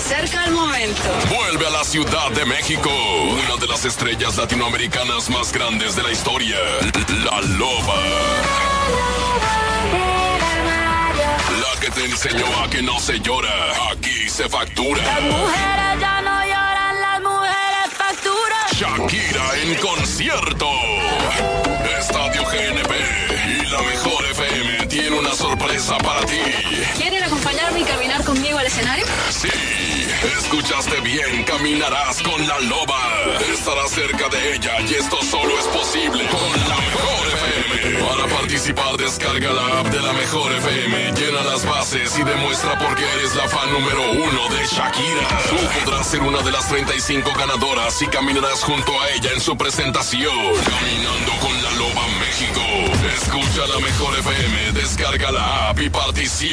acerca el momento. Vuelve a la Ciudad de México, una de las estrellas latinoamericanas más grandes de la historia, La Loba. La que te enseñó a que no se llora, aquí se factura. Las mujeres ya no lloran, las mujeres facturan. Shakira en concierto. Estadio GNP y la Mejor FM tiene una sorpresa para ti. ¿Quieren acompañarme y caminar conmigo al escenario? Sí, escuchaste bien, caminarás con La Loba. Estarás cerca de ella y esto solo es posible con la Mejor FM. Para participar, descarga la app de la Mejor FM, llena las bases y demuestra por qué eres la fan número 1 de Shakira. Tú podrás ser una de las 35 ganadoras y caminarás junto a ella en su presentación. Caminando con La Loba México. Escucha la Mejor FM, descarga la app y participa.